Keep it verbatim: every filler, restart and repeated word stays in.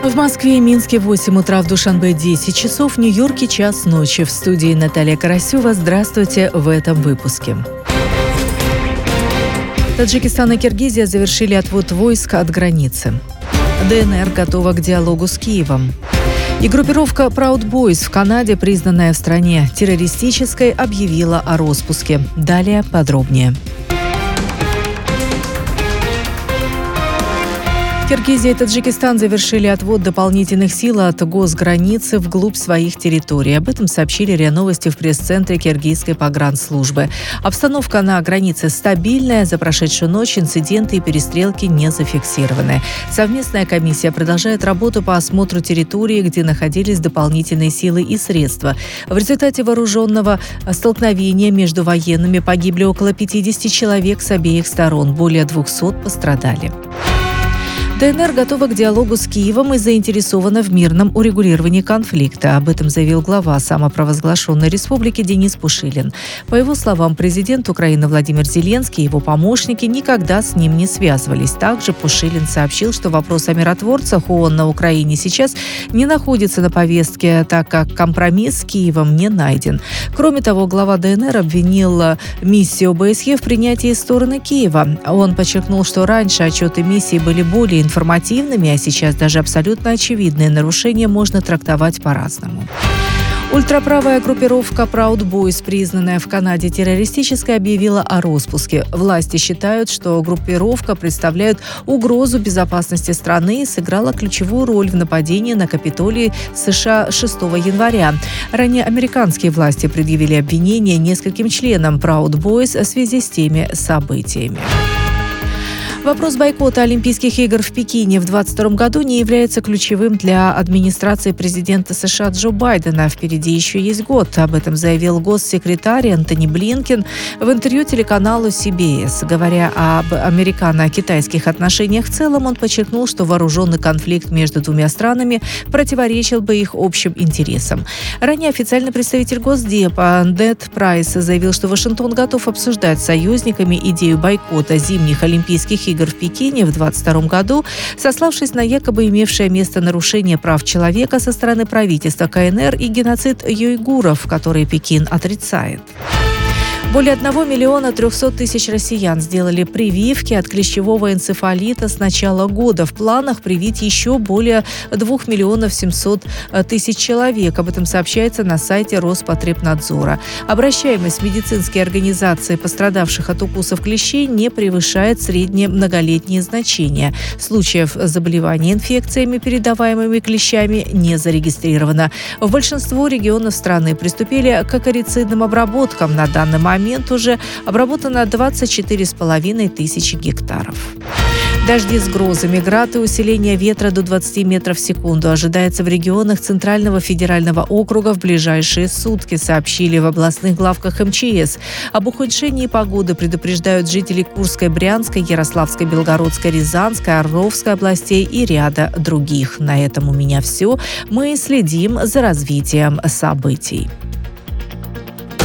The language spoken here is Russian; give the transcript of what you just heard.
В Москве и Минске восемь утра, в Душанбе десять часов, в Нью-Йорке час ночи. В студии Наталья Карасева. Здравствуйте в этом выпуске. Таджикистан и Киргизия завершили отвод войск от границы. ДНР готова к диалогу с Киевом. И группировка Proud Boys в Канаде, признанная в стране террористической, объявила о распуске. Далее подробнее. Киргизия и Таджикистан завершили отвод дополнительных сил от госграницы вглубь своих территорий. Об этом сообщили РИА Новости в пресс-центре киргизской погранслужбы. Обстановка на границе стабильная. За прошедшую ночь инциденты и перестрелки не зафиксированы. Совместная комиссия продолжает работу по осмотру территории, где находились дополнительные силы и средства. В результате вооруженного столкновения между военными погибли около пятидесяти человек с обеих сторон. Более двухсот пострадали. ДНР готова к диалогу с Киевом и заинтересована в мирном урегулировании конфликта. Об этом заявил глава самопровозглашенной республики Денис Пушилин. По его словам, президент Украины Владимир Зеленский и его помощники никогда с ним не связывались. Также Пушилин сообщил, что вопрос о миротворцах ООН на Украине сейчас не находится на повестке, так как компромисс с Киевом не найден. Кроме того, глава ДНР обвинил миссию ОБСЕ в принятии стороны Киева. Он подчеркнул, что раньше отчеты миссии были более информативными, а сейчас даже абсолютно очевидные нарушения можно трактовать по-разному. Ультраправая группировка Proud Boys, признанная в Канаде террористической, объявила о распуске. Власти считают, что группировка представляет угрозу безопасности страны и сыграла ключевую роль в нападении на Капитолий США шестого января. Ранее американские власти предъявили обвинения нескольким членам Proud Boys в связи с теми событиями. Вопрос бойкота Олимпийских игр в Пекине в двадцать втором году не является ключевым для администрации президента США Джо Байдена. Впереди еще есть год. Об этом заявил госсекретарь Антони Блинкен в интервью телеканалу си би эс. Говоря об американо-китайских отношениях в целом, он подчеркнул, что вооруженный конфликт между двумя странами противоречил бы их общим интересам. Ранее официальный представитель Госдепа Нед Прайс заявил, что Вашингтон готов обсуждать с союзниками идею бойкота зимних Олимпийских игр игр в Пекине в двадцать втором году, сославшись на якобы имевшее место нарушение прав человека со стороны правительства КНР и геноцид уйгуров, который Пекин отрицает. Более одного миллиона трехсот тысяч россиян сделали прививки от клещевого энцефалита с начала года. В планах привить еще более двух миллионов семьсот тысяч человек. Об этом сообщается на сайте Роспотребнадзора. Обращаемость медицинские организации пострадавших от укусов клещей не превышает средние многолетние значения. Случаев заболевания инфекциями, передаваемыми клещами, не зарегистрировано. В большинство регионов страны приступили к акарицидным обработкам. На данный момент уже обработано двадцать четыре с половиной тысячи гектаров. Дожди с грозами, град и усиление ветра до двадцати метров в секунду ожидается в регионах Центрального федерального округа в ближайшие сутки, сообщили в областных главках эм че эс. Об ухудшении погоды предупреждают жители Курской, Брянской, Ярославской, Белгородской, Рязанской, Орловской областей и ряда других. На этом у меня все. Мы следим за развитием событий.